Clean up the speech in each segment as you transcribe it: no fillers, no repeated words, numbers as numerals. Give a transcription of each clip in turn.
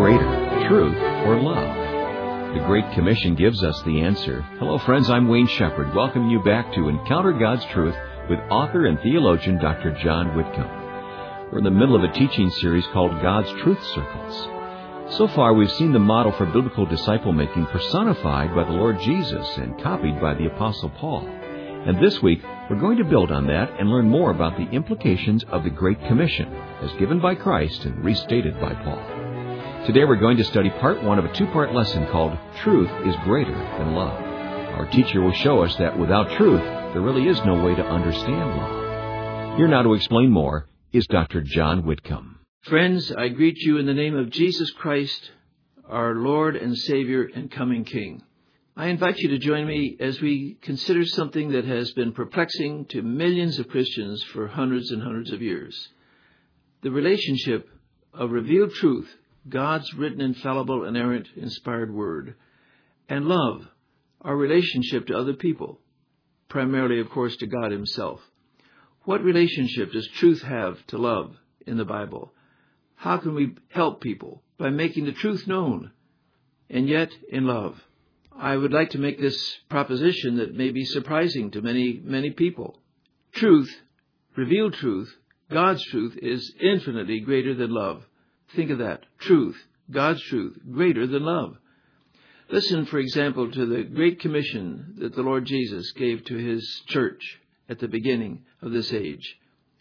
greater, truth or love? The Great Commission gives us the answer. Hello, friends. I'm Wayne Shepherd, welcoming you back to Encounter God's Truth with author and theologian Dr. John Whitcomb. We're in the middle of a teaching series called God's Truth Circles. So far, we've seen the model for biblical disciple-making personified by the Lord Jesus and copied by the Apostle Paul. And this week, we're going to build on that and learn more about the implications of the Great Commission, as given by Christ and restated by Paul. Today, we're going to study part one of a two-part lesson called Truth is Greater Than Love. Our teacher will show us that without truth, there really is no way to understand love. Here now to explain more is Dr. John Whitcomb. Friends, I greet you in the name of Jesus Christ, our Lord and Savior and coming King. I invite you to join me as we consider something that has been perplexing to millions of Christians for hundreds and hundreds of years. The relationship of revealed truth, God's written, infallible, inerrant, inspired word, and love, our relationship to other people, primarily, of course, to God Himself. What relationship does truth have to love in the Bible? How can we help people? By making the truth known, and yet in love. I would like to make this proposition that may be surprising to many people. Truth, revealed truth, God's truth, is infinitely greater than love. Think of that. Truth, God's truth, greater than love. Listen, for example, to the Great Commission that the Lord Jesus gave to His church at the beginning of this age.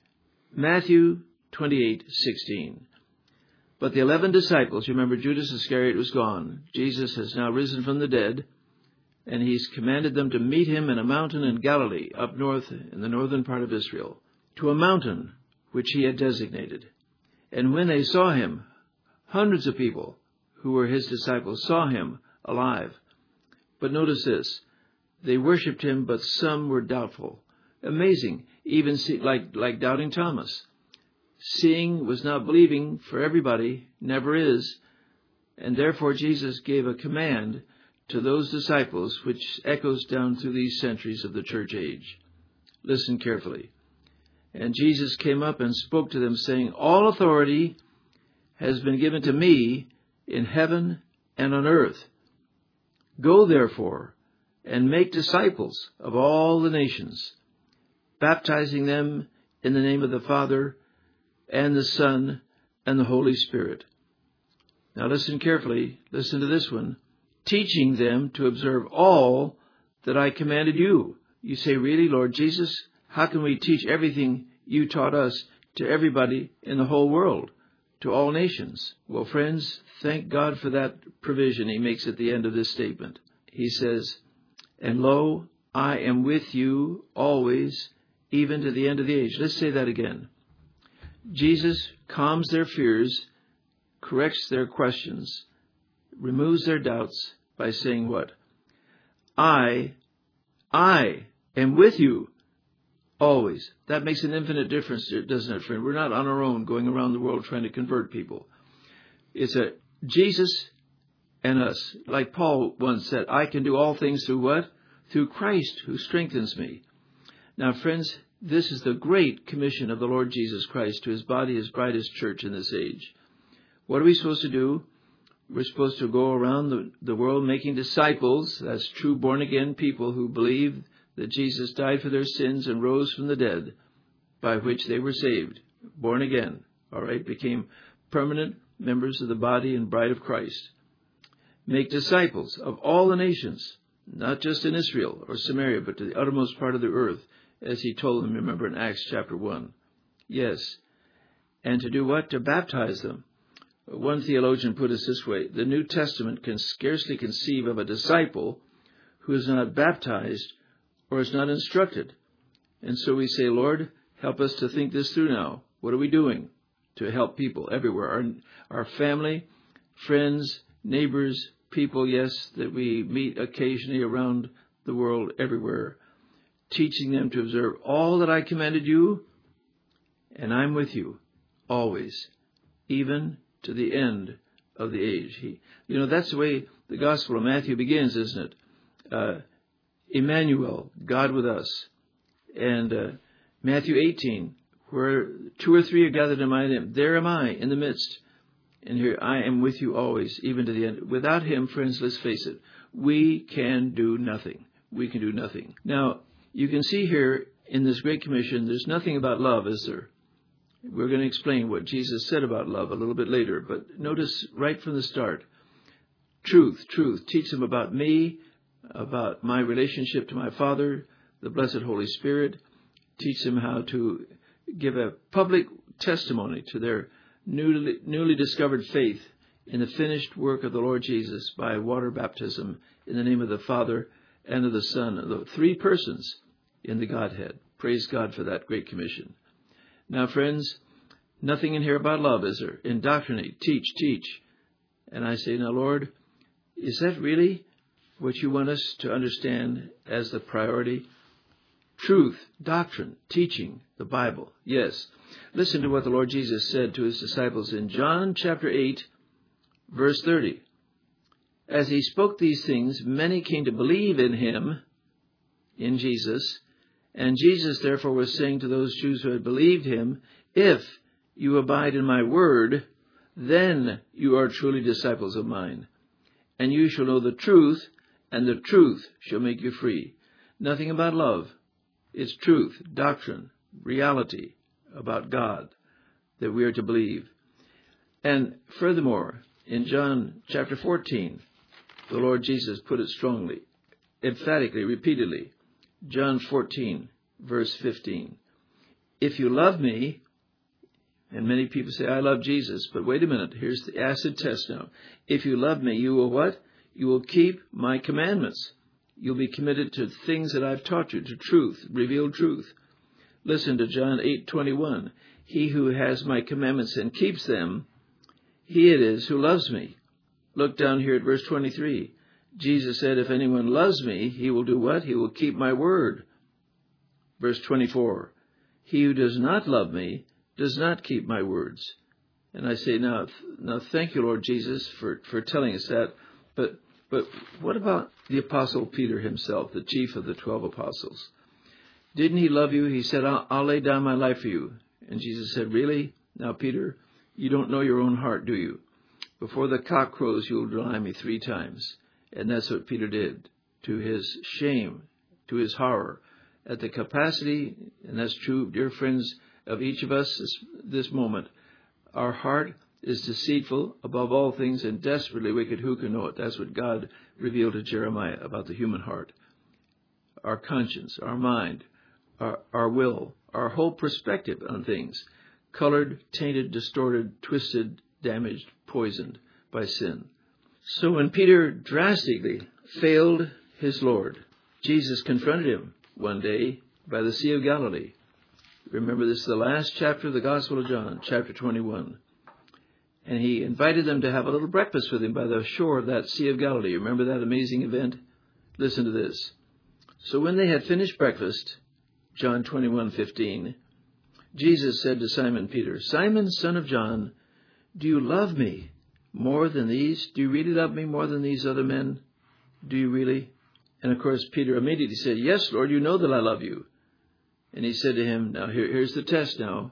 Matthew 28:16. But the 11 disciples, you remember Judas Iscariot was gone. Jesus has now risen from the dead, and He's commanded them to meet Him in a mountain in Galilee, up north in the northern part of Israel, to a mountain which He had designated. And when they saw Him, hundreds of people who were His disciples saw Him alive. But notice this, they worshipped Him, but some were doubtful. Amazing, even like doubting Thomas. Seeing was not believing for everybody, never is, and therefore Jesus gave a command to those disciples which echoes down through these centuries of the church age. Listen carefully. And Jesus came up and spoke to them, saying, All authority has been given to me in heaven and on earth. Go therefore and make disciples of all the nations, baptizing them in the name of the Father and the Son, and the Holy Spirit. Now listen carefully. Listen to this one. Teaching them to observe all that I commanded you. You say, really, Lord Jesus? How can we teach everything you taught us to everybody in the whole world, to all nations? Well, friends, thank God for that provision He makes at the end of this statement. He says, And lo, I am with you always, even to the end of the age. Let's say that again. Jesus calms their fears, corrects their questions, removes their doubts by saying what? I am with you always. That makes an infinite difference, doesn't it, friend? We're not on our own going around the world trying to convert people. It's a Jesus and us. Like Paul once said, I can do all things through what? Through Christ who strengthens me. Now, friends, this is the great commission of the Lord Jesus Christ to His body, His bride, His church in this age. What are we supposed to do? We're supposed to go around the world making disciples. That's true born-again people who believe that Jesus died for their sins and rose from the dead, by which they were saved. Born again, all right, became permanent members of the body and bride of Christ. Make disciples of all the nations, not just in Israel or Samaria, but to the uttermost part of the earth, as He told them, remember, in Acts chapter 1. Yes. And to do what? To baptize them. One theologian put it this way, the New Testament can scarcely conceive of a disciple who is not baptized or is not instructed. And so we say, Lord, help us to think this through now. What are we doing to help people everywhere? Our family, friends, neighbors, people, yes, that we meet occasionally around the world, everywhere. Teaching them to observe all that I commanded you, and I'm with you always, even to the end of the age. That's the way the Gospel of Matthew begins, isn't it? Emmanuel, God with us. And Matthew 18, where 2 or 3 are gathered in my name, there am I in the midst. And here, I am with you always, even to the end. Without him, friends, let's face it, we can do nothing. We can do nothing. Now, you can see here in this Great Commission, there's nothing about love, is there? We're going to explain what Jesus said about love a little bit later, but notice right from the start, truth. Teach them about me, about my relationship to my Father, the blessed Holy Spirit. Teach them how to give a public testimony to their newly discovered faith in the finished work of the Lord Jesus by water baptism in the name of the Father and of the Son, the three persons in the Godhead. Praise God for that Great Commission. Now, friends, nothing in here about love, is there? Indoctrinate, teach. And I say, now, Lord, is that really what you want us to understand as the priority? Truth, doctrine, teaching, the Bible. Yes. Listen to what the Lord Jesus said to his disciples in John chapter 8, verse 30. As he spoke these things, many came to believe in him, in Jesus, and Jesus therefore was saying to those Jews who had believed him, if you abide in my word, then you are truly disciples of mine, and you shall know the truth, and the truth shall make you free. Nothing about love. It's truth, doctrine, reality about God that we are to believe. And furthermore, in John chapter 14, the Lord Jesus put it strongly, emphatically, repeatedly. John 14, verse 15. If you love me, and many people say, I love Jesus, but wait a minute, here's the acid test now. If you love me, you will what? You will keep my commandments. You'll be committed to things that I've taught you, to truth, revealed truth. Listen to John 8:21. He who has my commandments and keeps them, he it is who loves me. Look down here at verse 23. Jesus said, if anyone loves me, he will do what? He will keep my word. Verse 24. He who does not love me does not keep my words. And I say, now thank you, Lord Jesus, for telling us that. But what about the Apostle Peter himself, the chief of the 12 apostles? Didn't he love you? He said, I'll lay down my life for you. And Jesus said, really? Now, Peter, you don't know your own heart, do you? Before the cock crows, you'll deny me 3 times. And that's what Peter did, to his shame, to his horror, at the capacity, and that's true, dear friends, of each of us this moment. Our heart is deceitful above all things and desperately wicked. Who can know it? That's what God revealed to Jeremiah about the human heart. Our conscience, our mind, our will, our whole perspective on things, colored, tainted, distorted, twisted, damaged, poisoned by sin. So when Peter drastically failed his Lord, Jesus confronted him one day by the Sea of Galilee. Remember, this is the last chapter of the Gospel of John, chapter 21. And he invited them to have a little breakfast with him by the shore of that Sea of Galilee. Remember that amazing event? Listen to this. So when they had finished breakfast, John 21:15, Jesus said to Simon Peter, Simon, son of John, do you love me more than these? Do you really love me more than these other men? Do you really? And of course, Peter immediately said, yes, Lord, you know that I love you. And he said to him, now here's the test now.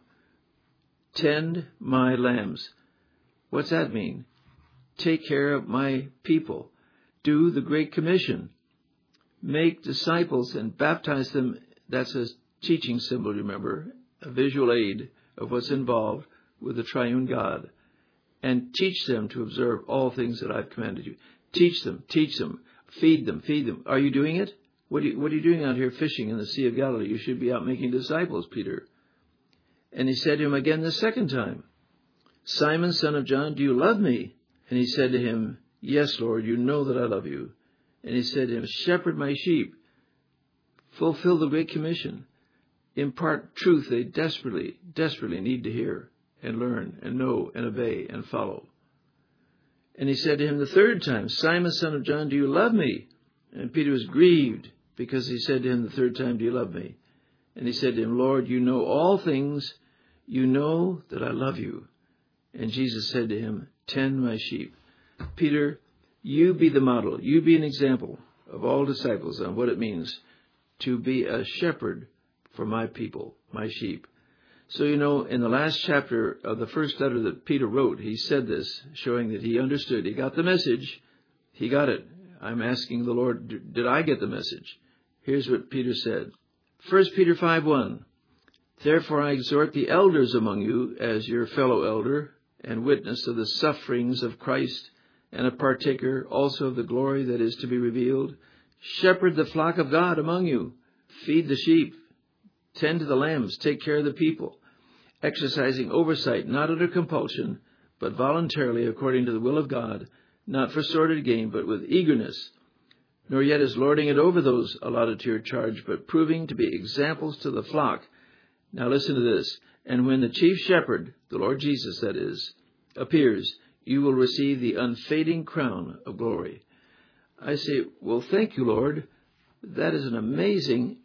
Tend my lambs. What's that mean? Take care of my people. Do the Great Commission. Make disciples and baptize them. That's a teaching symbol, remember, a visual aid of what's involved with the triune God. And teach them to observe all things that I've commanded you. Teach them. Feed them. Are you doing it? What are you doing out here fishing in the Sea of Galilee? You should be out making disciples, Peter. And he said to him again the second time, Simon, son of John, do you love me? And he said to him, yes, Lord, you know that I love you. And he said to him, shepherd my sheep. Fulfill the Great Commission. Impart truth they desperately need to hear and learn and know and obey and follow. And he said to him the third time, Simon, son of John, do you love me? And Peter was grieved because he said to him the third time, do you love me? And he said to him, Lord, you know all things. You know that I love you. And Jesus said to him, tend my sheep. Peter, you be the model. You be an example of all disciples on what it means to be a shepherd for my people, my sheep. So, in the last chapter of the first letter that Peter wrote, he said this, showing that he understood. He got the message. He got it. I'm asking the Lord, did I get the message? Here's what Peter said. 1 Peter 5:1. Therefore I exhort the elders among you as your fellow elder and witness of the sufferings of Christ and a partaker also of the glory that is to be revealed. Shepherd the flock of God among you. Feed the sheep. Tend to the lambs. Take care of the people. Exercising oversight, not under compulsion, but voluntarily according to the will of God, not for sordid gain, but with eagerness, nor yet as lording it over those allotted to your charge, but proving to be examples to the flock. Now listen to this. And when the chief shepherd, the Lord Jesus that is, appears, you will receive the unfading crown of glory. I say, well, thank you, Lord. That is an amazing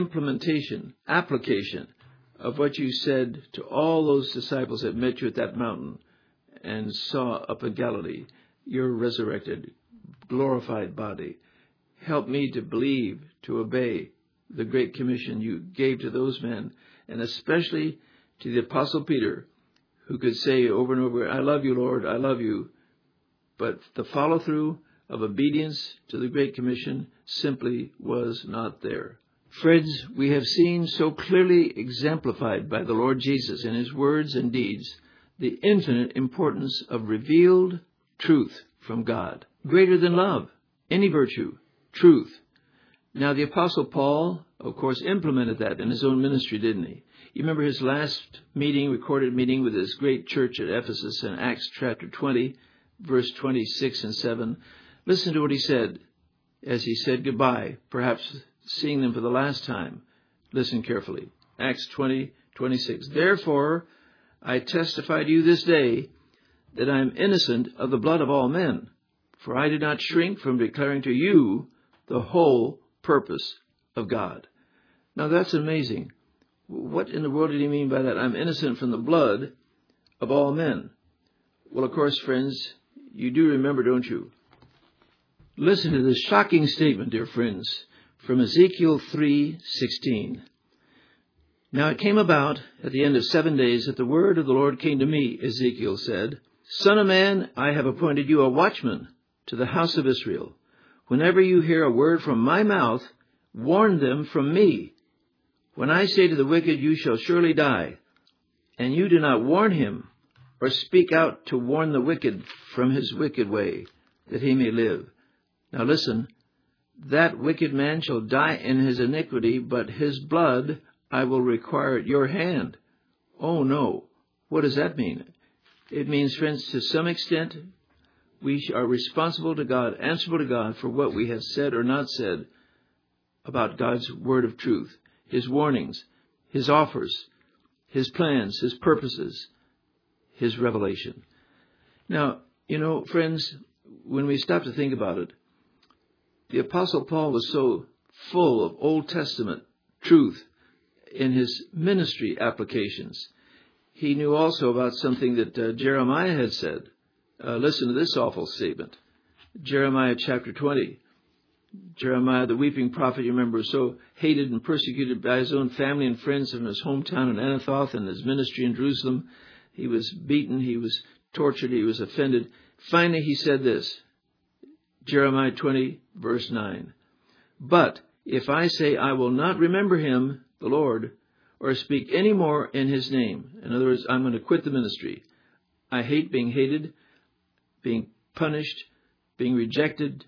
application of what you said to all those disciples that met you at that mountain and saw up in Galilee your resurrected, glorified body. Help me to believe, to obey the great commission you gave to those men, and especially to the Apostle Peter, who could say over and over, I love you, Lord, I love you. But the follow-through of obedience to the Great Commission simply was not there. Friends, we have seen so clearly exemplified by the Lord Jesus in his words and deeds the infinite importance of revealed truth from God, greater than love, any virtue, truth. Now, the Apostle Paul, of course, implemented that in his own ministry, didn't he? You remember his last recorded meeting with his great church at Ephesus in Acts chapter 20, verse 26 and 7. Listen to what he said as he said goodbye, perhaps seeing them for the last time. Listen carefully. Acts 20:26. Therefore, I testify to you this day that I am innocent of the blood of all men, for I did not shrink from declaring to you the whole purpose of God. Now that's amazing. What in the world did he mean by that? I'm innocent from the blood of all men. Well, of course, friends, you do remember, don't you? Listen to this shocking statement, dear friends, from Ezekiel 3:16. Now it came about at the end of 7 days that the word of the Lord came to me, Ezekiel said, Son of man, I have appointed you a watchman to the house of Israel. Whenever you hear a word from my mouth, warn them from me. When I say to the wicked, you shall surely die, and you do not warn him or speak out to warn the wicked from his wicked way, that he may live. Now listen, that wicked man shall die in his iniquity, but his blood I will require at your hand. Oh no. What does that mean? It means, friends, to some extent, we are responsible to God, answerable to God for what we have said or not said about God's word of truth, his warnings, his offers, his plans, his purposes, his revelation. Now, friends, when we stop to think about it, the Apostle Paul was so full of Old Testament truth in his ministry applications. He knew also about something that Jeremiah had said. Listen to this awful statement. Jeremiah chapter 20. Jeremiah, the weeping prophet, you remember, was so hated and persecuted by his own family and friends in his hometown in Anathoth and his ministry in Jerusalem. He was beaten, he was tortured, he was offended. Finally, he said this, Jeremiah 20, verse 9. But if I say I will not remember him, the Lord, or speak any more in his name, in other words, I'm going to quit the ministry. I hate being hated, being punished, being rejected.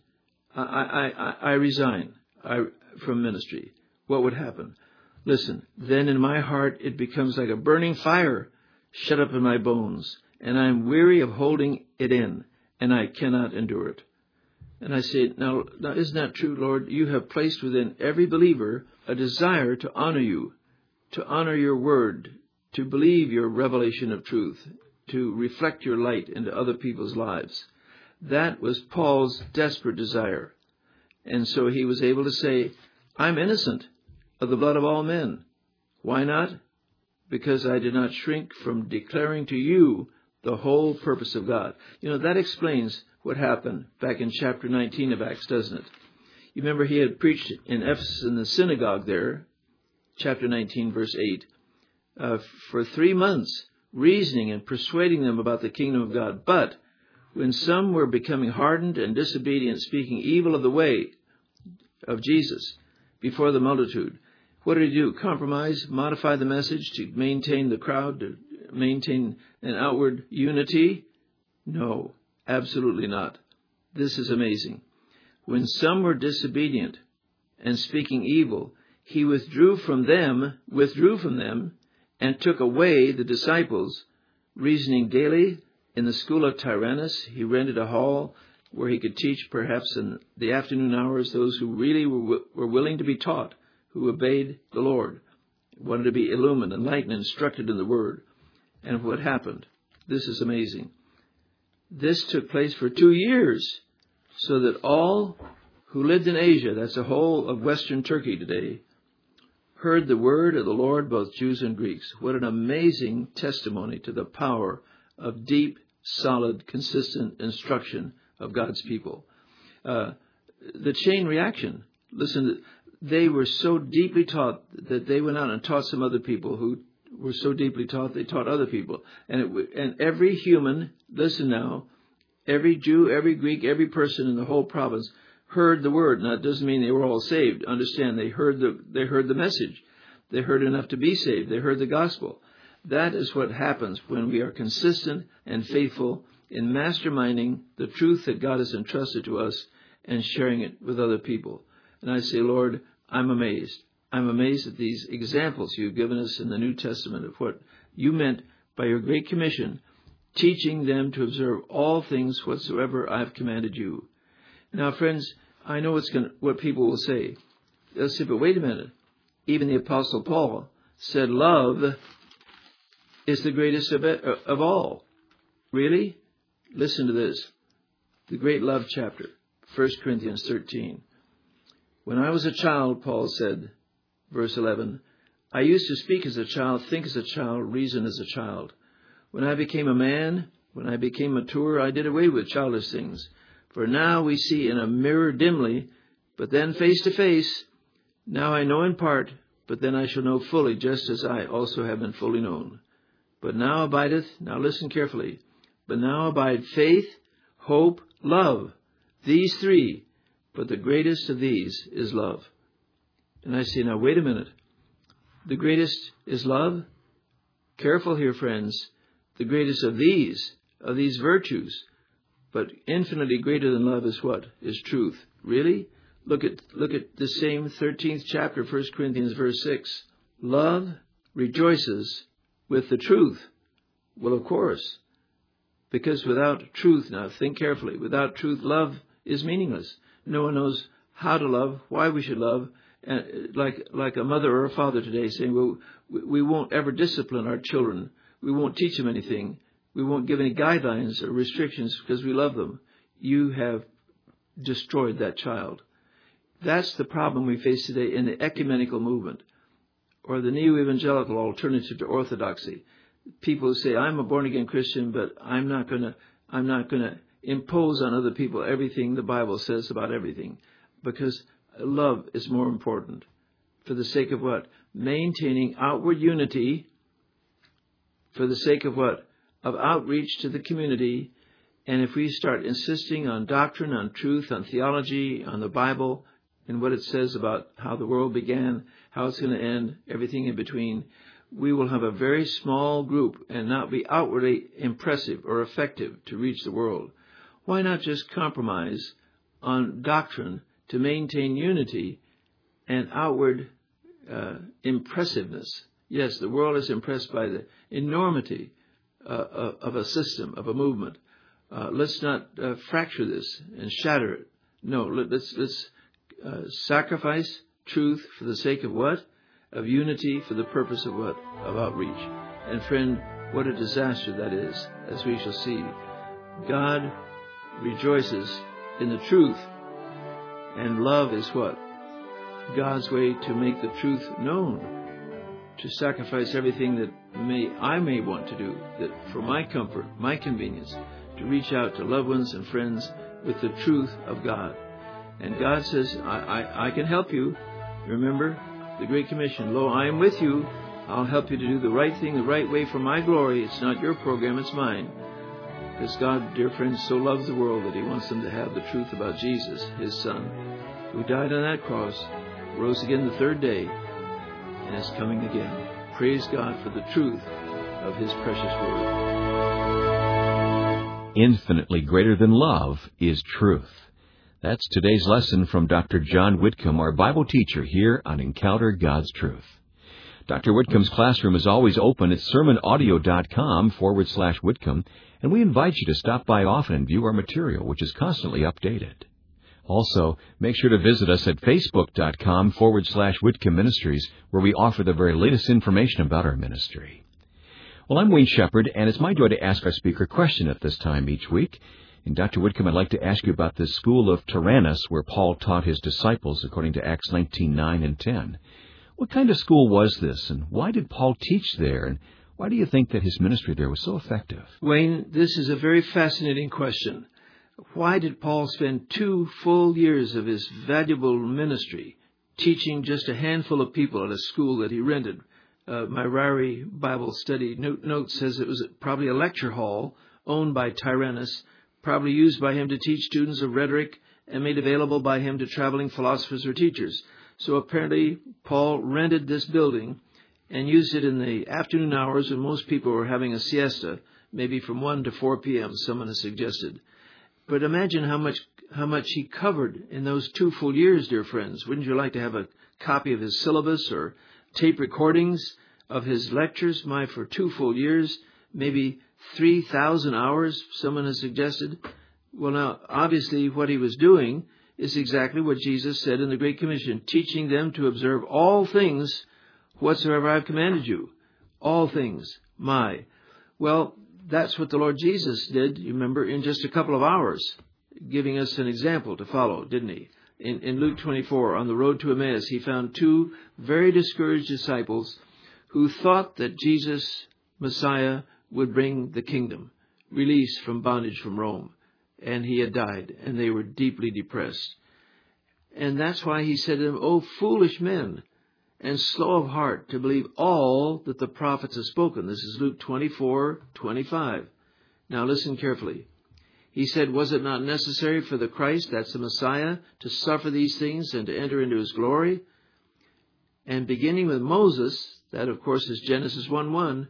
I resign from ministry. What would happen? Listen, then in my heart it becomes like a burning fire shut up in my bones, and I am weary of holding it in, and I cannot endure it. And I say, now isn't that true, Lord? You have placed within every believer a desire to honor you, to honor your word, to believe your revelation of truth, to reflect your light into other people's lives. That was Paul's desperate desire. And so he was able to say, I'm innocent of the blood of all men. Why not? Because I did not shrink from declaring to you the whole purpose of God. That explains what happened back in chapter 19 of Acts, doesn't it? You remember he had preached in Ephesus in the synagogue there, chapter 19, verse 8. for 3 months, reasoning and persuading them about the kingdom of God. But when some were becoming hardened and disobedient, speaking evil of the way of Jesus before the multitude, what did he do? Compromise, modify the message to maintain the crowd, to maintain an outward unity? No, absolutely not. This is amazing. When some were disobedient and speaking evil, he withdrew from them, and took away the disciples, reasoning daily in the school of Tyrannus. He rented a hall where he could teach, perhaps in the afternoon hours, those who really were willing to be taught, who obeyed the Lord, wanted to be illumined, enlightened, instructed in the Word. And what happened? This is amazing. This took place for 2 years, so that all who lived in Asia, that's the whole of Western Turkey today, heard the word of the Lord, both Jews and Greeks. What an amazing testimony to the power of deep, solid, consistent instruction of God's people. The chain reaction. Listen, they were so deeply taught that they went out and taught some other people who were so deeply taught they taught other people. And every human, listen now, every Jew, every Greek, every person in the whole province heard the word. Now, it doesn't mean they were all saved. Understand, they heard the message. They heard enough to be saved. They heard the gospel. That is what happens when we are consistent and faithful in masterminding the truth that God has entrusted to us and sharing it with other people. And I say, Lord, I'm amazed. I'm amazed at these examples you've given us in the New Testament of what you meant by your great commission, teaching them to observe all things whatsoever I have commanded you. Now, friends, I know what people will say. They'll say, but wait a minute. Even the Apostle Paul said love is the greatest of all. Really? Listen to this. The great love chapter, 1 Corinthians 13. When I was a child, Paul said, verse 11, I used to speak as a child, think as a child, reason as a child. When I became a man, when I became mature, I did away with childish things. For now we see in a mirror dimly, but then face to face. Now I know in part, but then I shall know fully, just as I also have been fully known. But now abideth, now listen carefully, but now abide faith, hope, love, these three, but the greatest of these is love. And I say, now wait a minute. The greatest is love? Careful here, friends. The greatest of these virtues, but infinitely greater than love is what? Is truth. Really? Look at the same 13th chapter, 1 Corinthians verse 6. Love rejoices with the truth. Well, of course, because without truth, now think carefully, without truth, love is meaningless. No one knows how to love, why we should love, and like a mother or a father today saying, well, we won't ever discipline our children. We won't teach them anything. We won't give any guidelines or restrictions because we love them. You have destroyed that child. That's the problem we face today in the ecumenical movement or the neo-evangelical alternative to orthodoxy. People say, I'm a born-again Christian, but I'm not going to impose on other people everything the Bible says about everything, because love is more important. For the sake of what? Maintaining outward unity. For the sake of what? Of outreach to the community. And if we start insisting on doctrine, on truth, on theology, on the Bible, and what it says about how the world began, how it's going to end, everything in between, we will have a very small group and not be outwardly impressive or effective to reach the world. Why not just compromise on doctrine to maintain unity and outward impressiveness? Yes, the world is impressed by the enormity of a system, of a movement. Let's not fracture this and shatter it. No, let's sacrifice truth for the sake of what? Of unity, for the purpose of what? Of outreach. And friend, what a disaster that is, as we shall see. God rejoices in the truth, and love is what? God's way to make the truth known, to sacrifice everything that I may want to do, that for my comfort, my convenience, to reach out to loved ones and friends with the truth of God. And God says, I can help you. Remember the Great Commission, lo, I am with you I'll help you to do the right thing the right way for my glory. It's not your program, it's mine. Because God, dear friends, so loves the world that He wants them to have the truth about Jesus, His Son, who died on that cross, rose again the third day, and is coming again. Praise God for the truth of His precious Word. Infinitely greater than love is truth. That's today's lesson from Dr. John Whitcomb, our Bible teacher here on Encounter God's Truth. Dr. Whitcomb's classroom is always open at sermonaudio.com/Whitcomb, and we invite you to stop by often and view our material, which is constantly updated. Also, make sure to visit us at facebook.com/Whitcomb Ministries, where we offer the very latest information about our ministry. Well, I'm Wayne Shepherd, and it's my joy to ask our speaker a question at this time each week. And Dr. Whitcomb, I'd like to ask you about the school of Tyrannus, where Paul taught his disciples, according to Acts 19:9 and 10. What kind of school was this, and why did Paul teach there, and why do you think that his ministry there was so effective? Wayne, this is a very fascinating question. Why did Paul spend 2 full years of his valuable ministry teaching just a handful of people at a school that he rented? My Ryrie Bible study note says it was probably a lecture hall owned by Tyrannus, probably used by him to teach students of rhetoric and made available by him to traveling philosophers or teachers. So apparently Paul rented this building and used it in the afternoon hours when most people were having a siesta, maybe from 1 to 4 p.m., someone has suggested. But imagine how much he covered in those 2 full years, dear friends. Wouldn't you like to have a copy of his syllabus or tape recordings of his lectures? For 2 full years, maybe 3,000 hours, someone has suggested. Well, now, obviously what he was doing is exactly what Jesus said in the Great Commission, teaching them to observe all things whatsoever I've commanded you. All things, my. Well, that's what the Lord Jesus did, you remember, in just a couple of hours, giving us an example to follow, didn't he? In Luke 24, on the road to Emmaus, he found 2 very discouraged disciples who thought that Jesus, Messiah, would bring the kingdom, release from bondage from Rome. And he had died, and they were deeply depressed. And that's why he said to them, "O foolish men, and slow of heart to believe all that the prophets have spoken." This is Luke 24:25. Now listen carefully. He said, "Was it not necessary for the Christ," that's the Messiah, "to suffer these things and to enter into His glory?" And beginning with Moses, that of course is Genesis 1:1,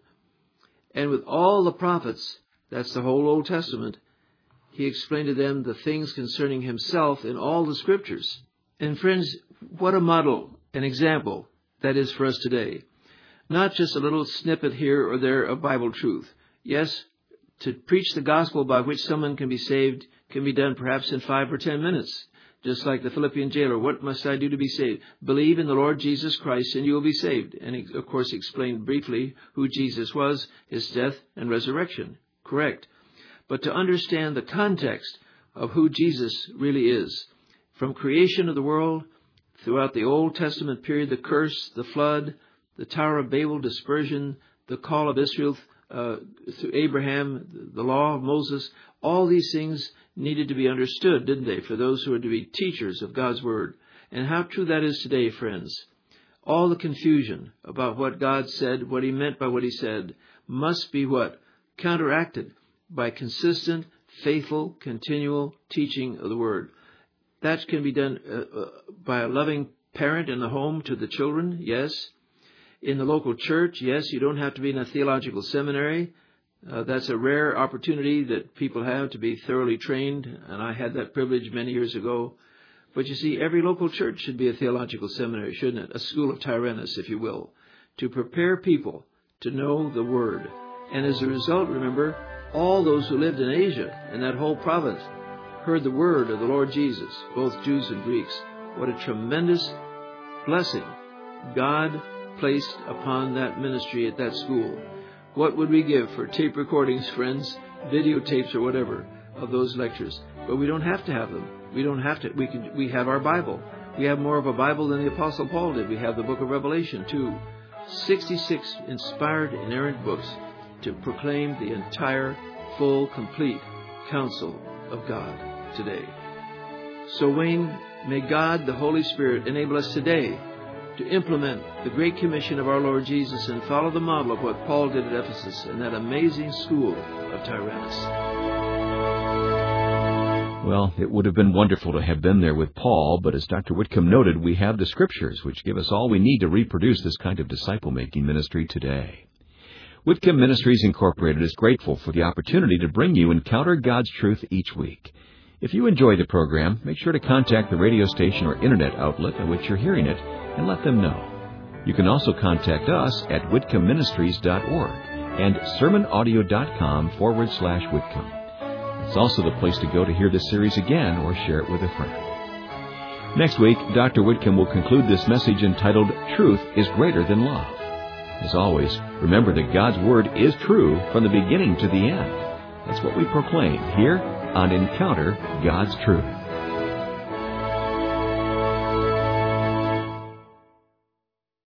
and with all the prophets, that's the whole Old Testament, he explained to them the things concerning himself in all the Scriptures. And friends, what a model, an example that is for us today. Not just a little snippet here or there of Bible truth. Yes, to preach the gospel by which someone can be saved can be done perhaps in 5 or 10 minutes. Just like the Philippian jailer, what must I do to be saved? Believe in the Lord Jesus Christ and you will be saved. And he, of course, explained briefly who Jesus was, His death and resurrection. Correct. But to understand the context of who Jesus really is, from creation of the world, throughout the Old Testament period, the curse, the flood, the Tower of Babel dispersion, the call of Israel through Abraham, the law of Moses, all these things needed to be understood, didn't they, for those who are to be teachers of God's Word. And how true that is today, friends. All the confusion about what God said, what He meant by what He said, must be what? Counteracted by consistent, faithful, continual teaching of the Word. That can be done by a loving parent in the home to the children, yes. In the local church, yes, you don't have to be in a theological seminary. That's a rare opportunity that people have to be thoroughly trained, and I had that privilege many years ago. But you see, every local church should be a theological seminary, shouldn't it? A school of Tyrannus, if you will, to prepare people to know the Word. And as a result, remember, all those who lived in Asia and that whole province heard the word of the Lord Jesus, both Jews and Greeks. What a tremendous blessing God placed upon that ministry at that school. What would we give for tape recordings, friends, videotapes or whatever of those lectures? But we don't have to have them. We don't have to. We have our Bible. We have more of a Bible than the Apostle Paul did. We have the book of Revelation too. 66 inspired, inerrant books to proclaim the entire, full, complete counsel of God today. So Wayne, may God, the Holy Spirit, enable us today to implement the Great Commission of our Lord Jesus and follow the model of what Paul did at Ephesus in that amazing school of Tyrannus. Well, it would have been wonderful to have been there with Paul, but as Dr. Whitcomb noted, we have the Scriptures, which give us all we need to reproduce this kind of disciple-making ministry today. Whitcomb Ministries Incorporated is grateful for the opportunity to bring you Encounter God's Truth each week. If you enjoy the program, make sure to contact the radio station or internet outlet at which you're hearing it and let them know. You can also contact us at whitcombministries.org and sermonaudio.com/Whitcomb. It's also the place to go to hear this series again or share it with a friend. Next week, Dr. Whitcomb will conclude this message entitled, Truth is Greater Than Love. As always, remember that God's Word is true from the beginning to the end. That's what we proclaim here on Encounter God's Truth.